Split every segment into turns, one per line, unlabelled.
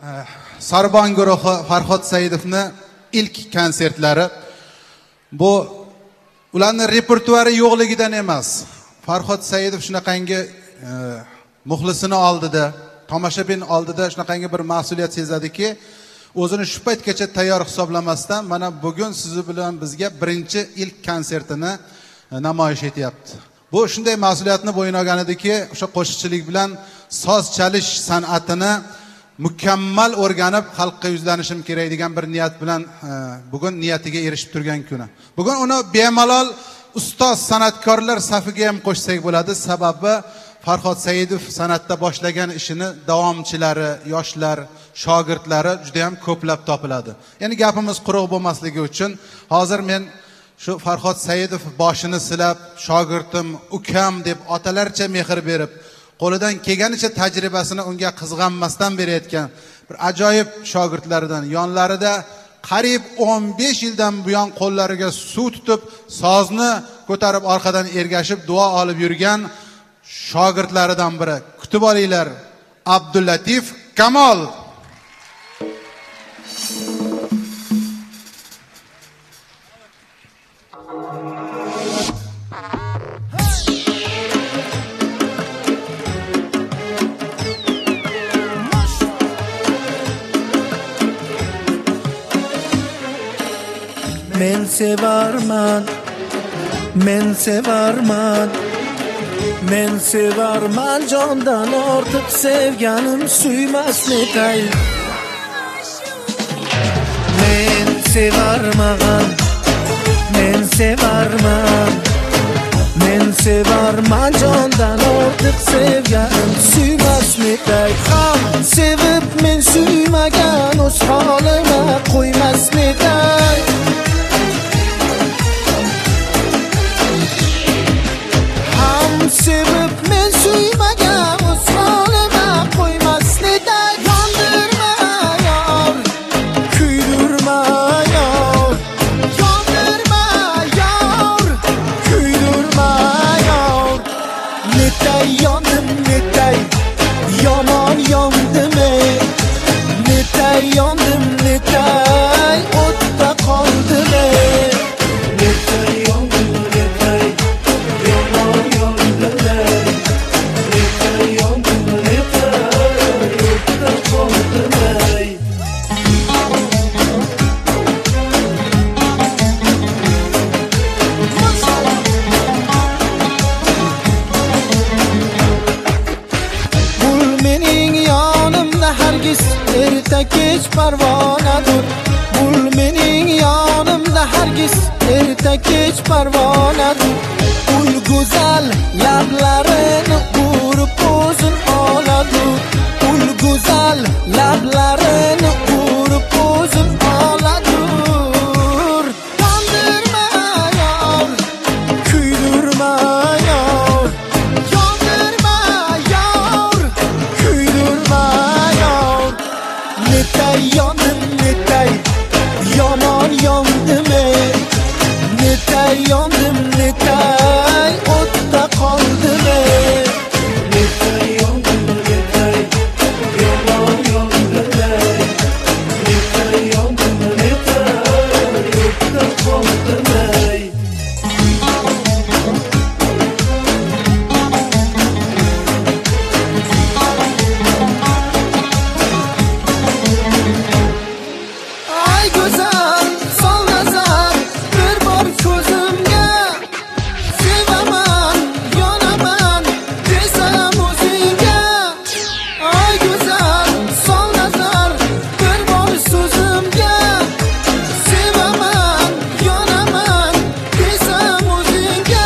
Sarbon guruhi Farhod Saidovning ilk konsertlari. Bu ularning repertuari yo'qligidan emas. Farhod Saidov shunaqangi muxlisini oldida, tomoshabin oldida shunaqangi bir mas'uliyat sezadiki, o'zini shu paytgacha tayyor hisoblamasdan mana bugun siz bilan bizga birinchi ilk konsertini namoyish etyapti. Bu shunday mas'uliyatni bo'yin olgan ediki, o'sha qo'shiqchilik bilan soz chalish san'atini mukammal o'rganib xalqqa yuzlanishim kerak degan bir niyat bilan bugun niyatiga erishib turgan kuni. Bugun uni bemalol ustoz san'atkorlar safiga ham qo'shsak bo'ladi, sababi Farhod Saidov san'atda boshlagan ishini davomchilari, yoshlar, shogirdlari juda ham ko'plab topiladi. Ya'ni gapimiz quruq bo'lmasligi uchun hozir men shu Farhod Saidov boshini silab, shogirdim, ukam deb otalarcha mehr berib, qo'lidan kelganicha tajribasini unga qizg'anmasdan berayotgan bir ajoyib shogirdlaridan, yonlarida qariyb 15 yildan buyon qo'llariga suv tutib, sozni ko'tarib orqadan ergashib duo olib yurgan shogirdlaridan biri. Kutib olinglar, Abdullatif Kamol.
Men sevarman, men sevarman, men sevarman, jondan ortiq sevganim suymas netay. Men sevarman, men sevarman, men sevarman, jondan ortiq sevganim suymas netay. Ham sevib men suymagan o'z holima qo'ymas netay. Sevib men suymagan o'z holima qo'ymas netay. Yondirma yor, kuydirma yor, yondirma yor, kuydirma yor. Netay yondim netay, yomon yondim ey. Netay yondim netay, o'tda qoldim ey. Netay yondim netay, yomon yondim ey. Netay yondim netay, o'tda qoldim ey. Bul mening yonimda hargiz erta kech parvonadir. Bul mening yonimda hargiz erta kech parvonadir. Ul go'zal lablarini urib o'zin oladi. Ul go'zal lablarini urib o'zin oladi. Yondirma yor, kuydirma yor, yondirma yor, kuydirma yor. Netay yondim netay, yomon yondim ey. Netay yondim netay, o'tda qoldim ey. Netay yondim netay, yomon yondim ey. Netay yondim netay, o'tda qoldim ey. Ay go'zal, sol nazar, bir bor ko'zimga. Sevaman, yonaman, desam o'zingga. Ay go'zal, sol nazar, bir bor so'zimga. Sevaman, yonaman, desam o'zingga.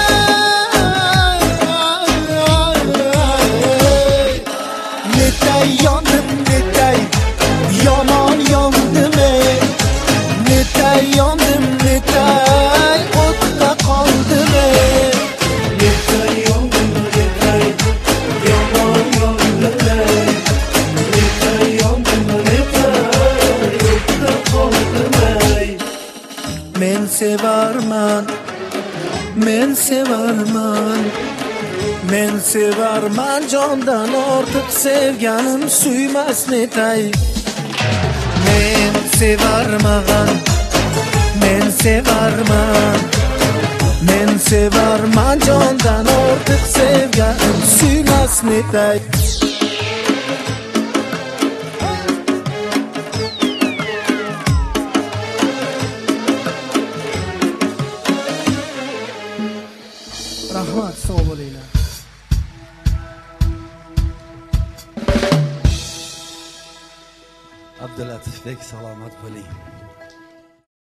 Netay yondim netay, yomon yondim ey. Netay yondim netay, o'tda qoldim ey. Netay yondim netay, yomon yondim ey. Netay yondim netay, o'tda qoldim ey. Men sevarman, men sevarman, men sevarman, jondan ortiq sevganim suymas netay. Men sevarman, men sevarman, men sevarman jondan ortiq sevganim suymas netay. Rahmat, sog' bo'linglar.
Abdulatifbek, salomat bo'ling.